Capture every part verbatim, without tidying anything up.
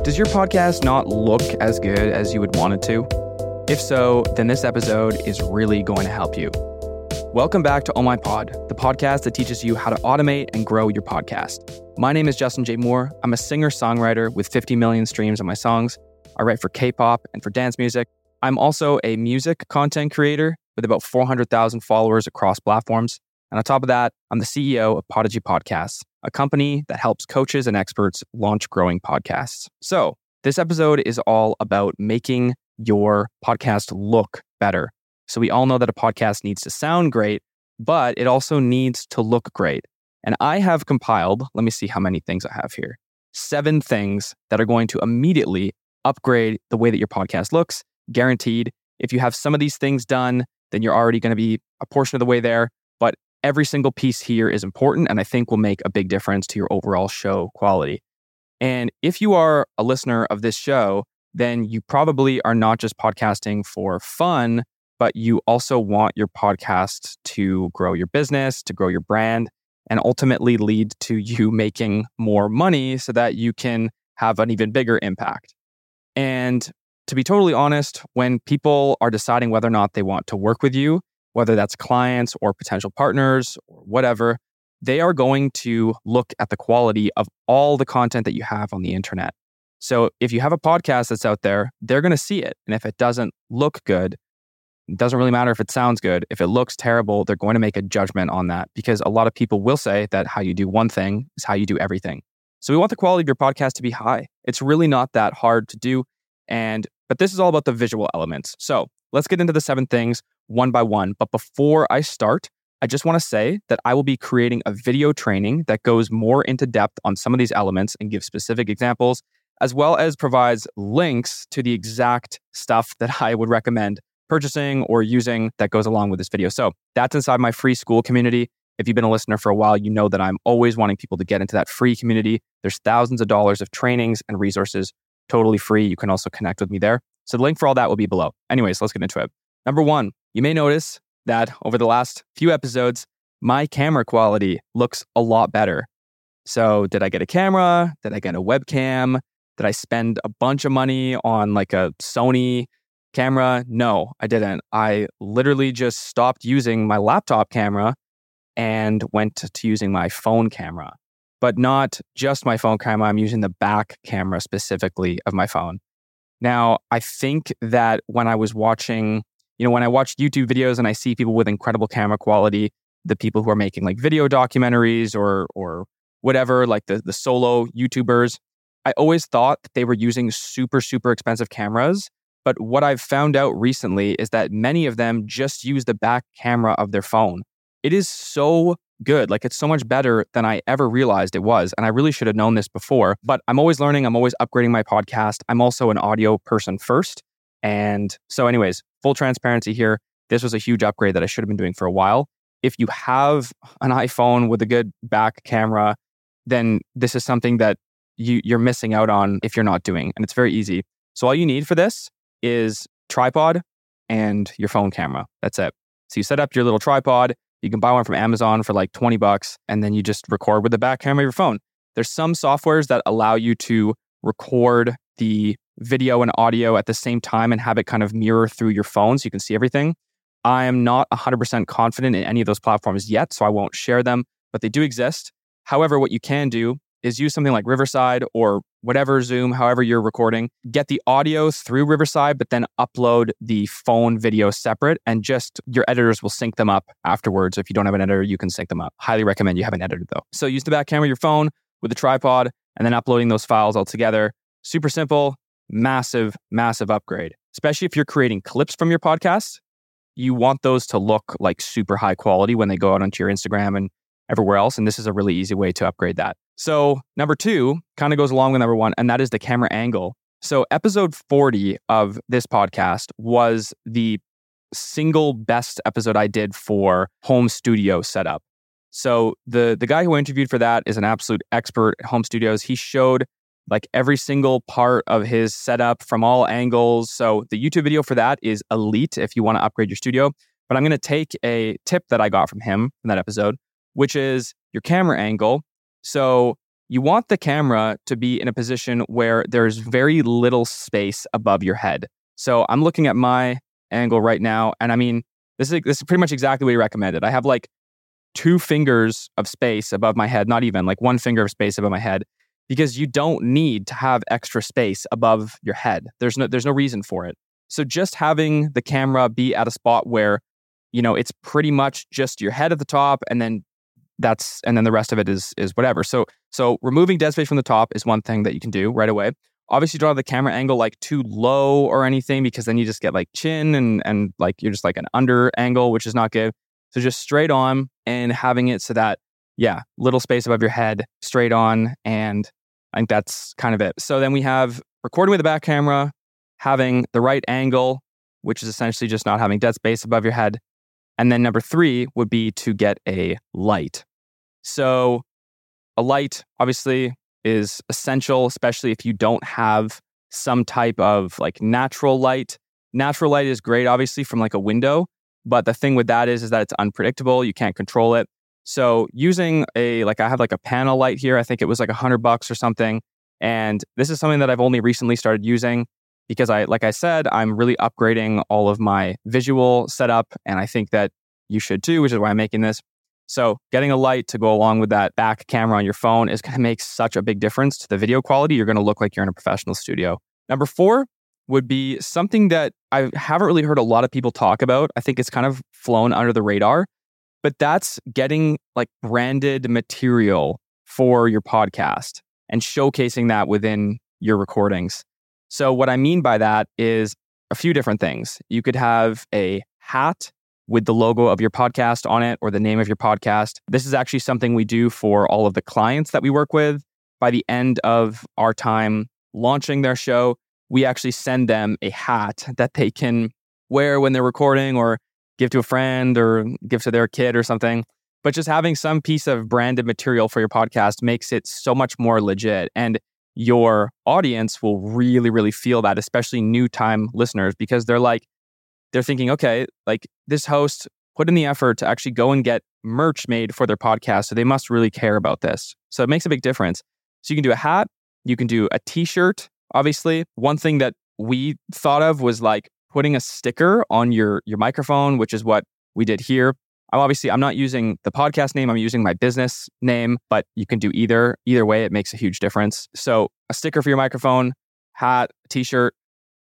Does your podcast not look as good as you would want it to? If so, then this episode is really going to help you. Welcome back to Oh My Pod, the podcast that teaches you how to automate and grow your podcast. My name is Justin J. Moore. I'm a singer-songwriter with fifty million streams on my songs. I write for K-pop and for dance music. I'm also a music content creator with about four hundred thousand followers across platforms. And on top of that, I'm the C E O of Podigy Podcasts, a company that helps coaches and experts launch growing podcasts. So this episode is all about making your podcast look better. So we all know that a podcast needs to sound great, but it also needs to look great. And I have compiled, let me see how many things I have here, seven things that are going to immediately upgrade the way that your podcast looks, guaranteed. If you have some of these things done, then you're already going to be a portion of the way there. But every single piece here is important and I think will make a big difference to your overall show quality. And if you are a listener of this show, then you probably are not just podcasting for fun, but you also want your podcast to grow your business, to grow your brand, and ultimately lead to you making more money so that you can have an even bigger impact. And to be totally honest, when people are deciding whether or not they want to work with you, whether that's clients or potential partners or whatever, they are going to look at the quality of all the content that you have on the internet. So if you have a podcast that's out there, they're going to see it. And if it doesn't look good, it doesn't really matter if it sounds good. If it looks terrible, they're going to make a judgment on that because a lot of people will say that how you do one thing is how you do everything. So we want the quality of your podcast to be high. It's really not that hard to do. And but this is all about the visual elements. So let's get into the seven things one by one. But before I start, I just want to say that I will be creating a video training that goes more into depth on some of these elements and gives specific examples, as well as provides links to the exact stuff that I would recommend purchasing or using that goes along with this video. So that's inside my free school community. If you've been a listener for a while, you know that I'm always wanting people to get into that free community. There's thousands of dollars of trainings and resources, totally free. You can also connect with me there. So the link for all that will be below. Anyways, let's get into it. Number one, you may notice that over the last few episodes, my camera quality looks a lot better. So did I get a camera? Did I get a webcam? Did I spend a bunch of money on like a Sony camera? No, I didn't. I literally just stopped using my laptop camera and went to using my phone camera. But not just my phone camera. I'm using the back camera specifically of my phone. Now, I think that when I was watching, you know, when I watch YouTube videos and I see people with incredible camera quality, the people who are making like video documentaries or or whatever, like the, the solo YouTubers, I always thought that they were using super, super expensive cameras. But what I've found out recently is that many of them just use the back camera of their phone. It is so good. Like it's so much better than I ever realized it was. And I really should have known this before, but I'm always learning. I'm always upgrading my podcast. I'm also an audio person first. And so anyways, full transparency here. This was a huge upgrade that I should have been doing for a while. If you have an iPhone with a good back camera, then this is something that you, you're missing out on if you're not doing. And it's very easy. So all you need for this is tripod and your phone camera. That's it. So you set up your little tripod. You can buy one from Amazon for like twenty bucks, and then you just record with the back camera of your phone. There's some softwares that allow you to record the video and audio at the same time and have it kind of mirror through your phone so you can see everything. I am not one hundred percent confident in any of those platforms yet, so I won't share them, but they do exist. However, what you can do is use something like Riverside or whatever, Zoom, however you're recording, get the audio through Riverside, but then upload the phone video separate and just your editors will sync them up afterwards. If you don't have an editor, you can sync them up. Highly recommend you have an editor though. So use the back camera of your phone with the tripod and then uploading those files all together. Super simple, massive, massive upgrade. Especially if you're creating clips from your podcast, you want those to look like super high quality when they go out onto your Instagram and everywhere else. And this is a really easy way to upgrade that. So number two kind of goes along with number one, and that is the camera angle. So episode forty of this podcast was the single best episode I did for home studio setup. So the the guy who I interviewed for that is an absolute expert at home studios. He showed like every single part of his setup from all angles. So the YouTube video for that is elite if you want to upgrade your studio. But I'm going to take a tip that I got from him in that episode, which is your camera angle. So you want the camera to be in a position where there's very little space above your head. So I'm looking at my angle right now, and I mean, this is this is pretty much exactly what you recommended. I have like two fingers of space above my head, not even like one finger of space above my head, because you don't need to have extra space above your head. There's no there's no reason for it. So just having the camera be at a spot where, you know, it's pretty much just your head at the top, and then that's and then the rest of it is is whatever. So so removing dead space from the top is one thing that you can do right away. Obviously, don't have the camera angle like too low or anything, because then you just get like chin and and like you're just like an under angle, which is not good. So just straight on and having it so that, yeah, little space above your head, straight on. And I think that's kind of it. So then we have recording with the back camera, having the right angle, which is essentially just not having dead space above your head. And then number three would be to get a light. So a light, obviously, is essential, especially if you don't have some type of like natural light. Natural light is great, obviously, from like a window. But the thing with that is, is that it's unpredictable. You can't control it. So using a, like I have like a panel light here. I think it was like a hundred bucks or something. And this is something that I've only recently started using because I, like I said, I'm really upgrading all of my visual setup. And I think that you should too, which is why I'm making this. So getting a light to go along with that back camera on your phone is going to make such a big difference to the video quality. You're going to look like you're in a professional studio. Number four would be something that I haven't really heard a lot of people talk about. I think it's kind of flown under the radar, but that's getting like branded material for your podcast and showcasing that within your recordings. So what I mean by that is a few different things. You could have a hat with the logo of your podcast on it or the name of your podcast. This is actually something we do for all of the clients that we work with. By the end of our time launching their show, we actually send them a hat that they can wear when they're recording or give to a friend or give to their kid or something. But just having some piece of branded material for your podcast makes it so much more legit. And your audience will really, really feel that, especially new time listeners, because they're like, they're thinking, okay, like this host put in the effort to actually go and get merch made for their podcast. So they must really care about this. So it makes a big difference. So you can do a hat, you can do a t-shirt. Obviously, one thing that we thought of was like putting a sticker on your, your microphone, which is what we did here. I'm obviously, I'm not using the podcast name, I'm using my business name, but you can do either. Either way, it makes a huge difference. So a sticker for your microphone, hat, t-shirt,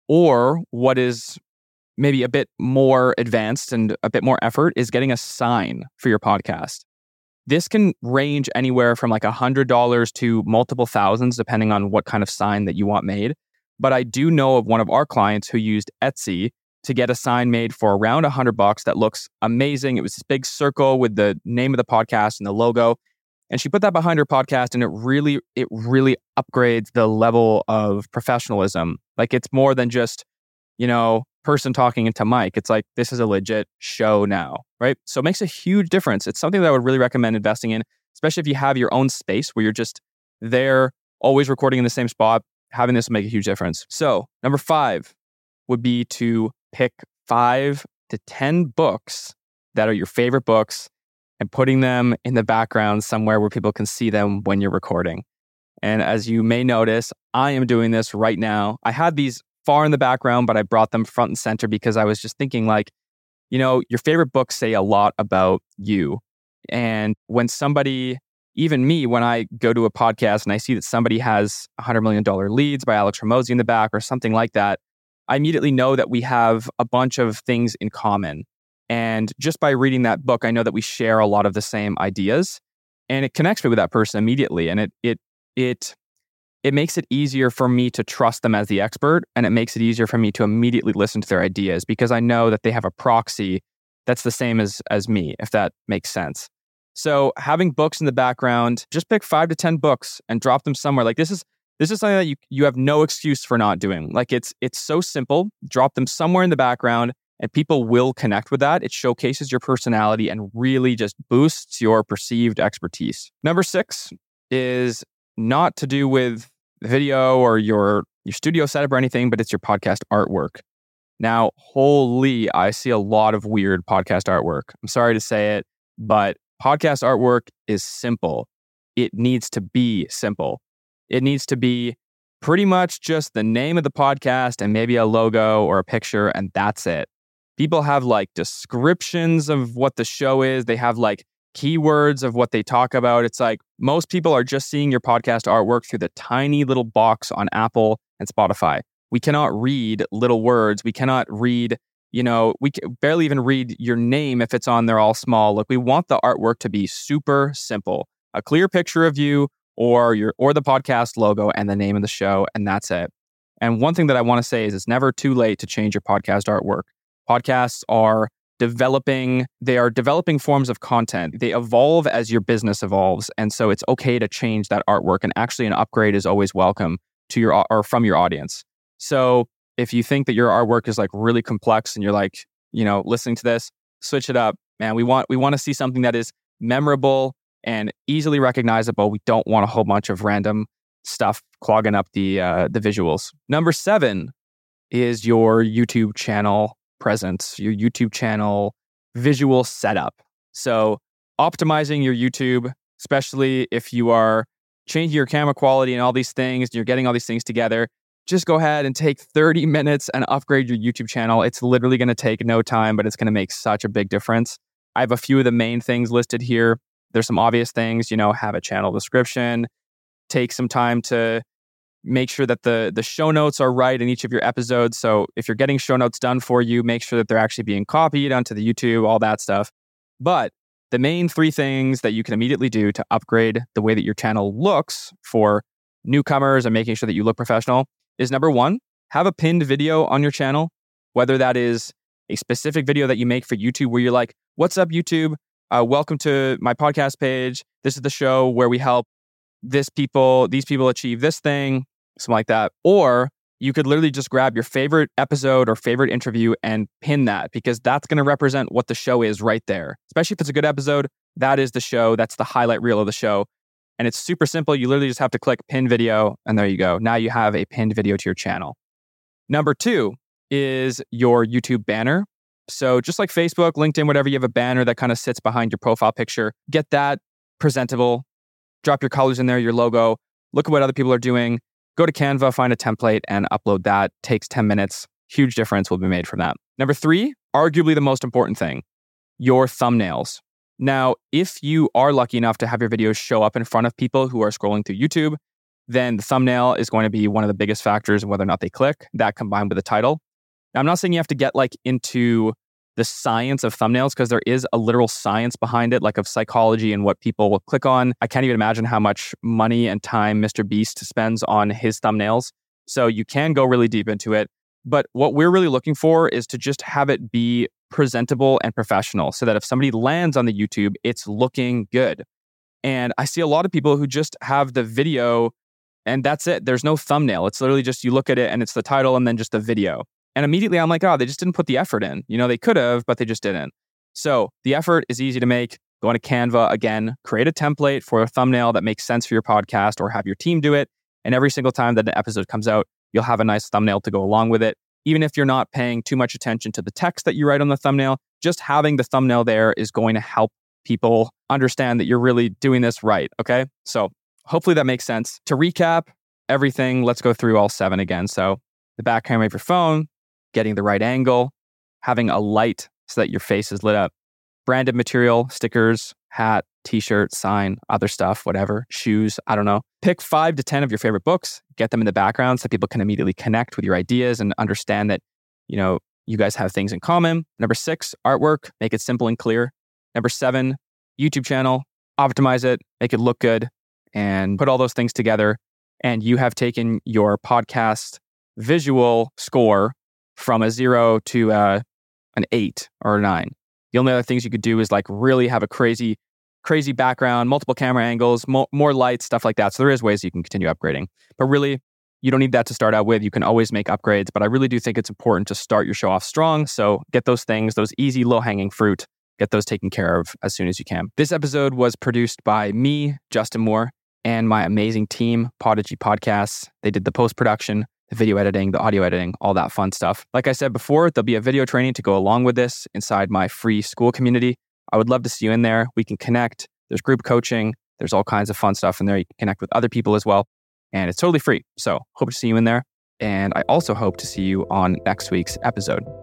or what is maybe a bit more advanced and a bit more effort is getting a sign for your podcast. This can range anywhere from like one hundred dollars to multiple thousands, depending on what kind of sign that you want made. But I do know of one of our clients who used Etsy to get a sign made for around one hundred bucks that looks amazing. It was this big circle with the name of the podcast and the logo. And she put that behind her podcast, and it really, it really upgrades the level of professionalism. Like it's more than just, you know, person talking into mic. It's like, this is a legit show now, right? So it makes a huge difference. It's something that I would really recommend investing in, especially if you have your own space where you're just there, always recording in the same spot. Having this will make a huge difference. So number five would be to pick five to ten books that are your favorite books and putting them in the background somewhere where people can see them when you're recording. And as you may notice, I am doing this right now. I had these far in the background, but I brought them front and center because I was just thinking like, you know, your favorite books say a lot about you. And when somebody, even me, when I go to a podcast and I see that somebody has one hundred million dollars Leads by Alex Hormozi in the back or something like that, I immediately know that we have a bunch of things in common. And just by reading that book, I know that we share a lot of the same ideas, and it connects me with that person immediately. And it it it it makes it easier for me to trust them as the expert, and it makes it easier for me to immediately listen to their ideas because I know that they have a proxy that's the same as as me, if that makes sense. So having books in the background, just pick five to ten books and drop them somewhere. Like this is this is something that you you have no excuse for not doing. Like it's it's so simple. Drop them somewhere in the background, and people will connect with that. It showcases your personality and really just boosts your perceived expertise. Number six is not to do with video or your your studio setup or anything, but it's your podcast artwork. Now, holy, I see a lot of weird podcast artwork. I'm sorry to say it, but podcast artwork is simple. it needs to be simple. It needs to be pretty much just the name of the podcast and maybe a logo or a picture, and that's it. People have like descriptions of what the show is. They have like keywords of what they talk about. It's like most people are just seeing your podcast artwork through the tiny little box on Apple and Spotify. We cannot read little words. We cannot read, you know, we can barely even read your name if it's on there all small. Look, we want the artwork to be super simple. A clear picture of you or your or the podcast logo and the name of the show, and that's it. And one thing that I want to say is it's never too late to change your podcast artwork. Podcasts are developing, they are developing forms of content. They evolve as your business evolves. And so it's okay to change that artwork. And actually an upgrade is always welcome to your or from your audience. So if you think that your artwork is like really complex and you're like, you know, listening to this, switch it up, man. We want we want to see something that is memorable and easily recognizable. We don't want a whole bunch of random stuff clogging up the uh, the visuals. Number seven is your YouTube channel presence, your YouTube channel visual setup. So optimizing your YouTube, especially if you are changing your camera quality and all these things, you're getting all these things together, just go ahead and take thirty minutes and upgrade your YouTube channel. It's literally going to take no time, but it's going to make such a big difference. I have a few of the main things listed here. There's some obvious things, you know, have a channel description, take some time to make sure that the the show notes are right in each of your episodes. So if you're getting show notes done for you, make sure that they're actually being copied onto the YouTube, all that stuff. But the main three things that you can immediately do to upgrade the way that your channel looks for newcomers and making sure that you look professional is number one, have a pinned video on your channel, whether that is a specific video that you make for YouTube where you're like, what's up, YouTube? Uh, welcome to my podcast page. This is the show where we help this people, these people achieve this thing, something like that. Or you could literally just grab your favorite episode or favorite interview and pin that, because that's going to represent what the show is right there. Especially if it's a good episode, that is the show. That's the highlight reel of the show. And it's super simple. You literally just have to click pin video, and there you go. Now you have a pinned video to your channel. Number two is your YouTube banner. So just like Facebook, LinkedIn, whatever, you have a banner that kind of sits behind your profile picture. Get that presentable. Drop your colors in there, your logo. Look at what other people are doing. Go to Canva, find a template, and upload that. Takes ten minutes. Huge difference will be made from that. Number three, arguably the most important thing, your thumbnails. Now, if you are lucky enough to have your videos show up in front of people who are scrolling through YouTube, then the thumbnail is going to be one of the biggest factors in whether or not they click, that combined with the title. Now, I'm not saying you have to get like into the science of thumbnails, because there is a literal science behind it, like of psychology and what people will click on. I can't even imagine how much money and time Mister Beast spends on his thumbnails. So you can go really deep into it. But what we're really looking for is to just have it be presentable and professional, so that if somebody lands on the YouTube, it's looking good. And I see a lot of people who just have the video and that's it. There's no thumbnail. It's literally just you look at it and it's the title and then just the video. And immediately I'm like, oh, they just didn't put the effort in. You know, they could have, but they just didn't. So the effort is easy to make. Go into Canva again, create a template for a thumbnail that makes sense for your podcast, or have your team do it. And every single time that an episode comes out, you'll have a nice thumbnail to go along with it. Even if you're not paying too much attention to the text that you write on the thumbnail, just having the thumbnail there is going to help people understand that you're really doing this right. Okay. So hopefully that makes sense. To recap everything, let's go through all seven again. So the back camera of your phone, getting the right angle, having a light so that your face is lit up, branded material, stickers, hat, t-shirt, sign, other stuff, whatever, shoes, I don't know. Pick five to ten of your favorite books, get them in the background so people can immediately connect with your ideas and understand that, you know, you guys have things in common. Number six, artwork, make it simple and clear. Number seven, YouTube channel, optimize it, make it look good, and put all those things together. And you have taken your podcast visual score from a zero to uh, an eight or a nine. The only other things you could do is like really have a crazy, crazy background, multiple camera angles, mo- more lights, stuff like that. So there is ways you can continue upgrading. But really, you don't need that to start out with. You can always make upgrades. But I really do think it's important to start your show off strong. So get those things, those easy, low-hanging fruit, get those taken care of as soon as you can. This episode was produced by me, Justin Moore, and my amazing team, Podigy Podcasts. They did the post-production, the video editing, the audio editing, all that fun stuff. Like I said before, there'll be a video training to go along with this inside my free school community. I would love to see you in there. We can connect. There's group coaching. There's all kinds of fun stuff in there. You can connect with other people as well. And it's totally free. So hope to see you in there. And I also hope to see you on next week's episode.